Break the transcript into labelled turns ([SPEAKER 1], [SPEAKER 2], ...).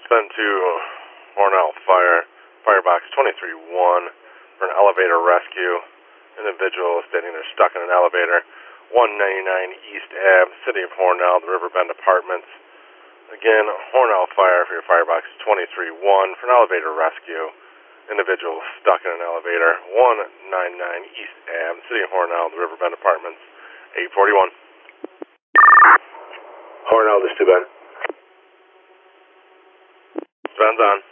[SPEAKER 1] Send to Hornell Fire, Firebox 23-1 for an elevator rescue. Individual stating they're stuck in an elevator. 199 East Ave, City of Hornell, the Riverbend Apartments. Again, Hornell Fire for your Firebox 23-1 for an elevator rescue. Individual stuck in an elevator. 199 East Ave, City of Hornell, the Riverbend Apartments. 841.
[SPEAKER 2] Hornell, this is Ben.
[SPEAKER 1] Ben's on.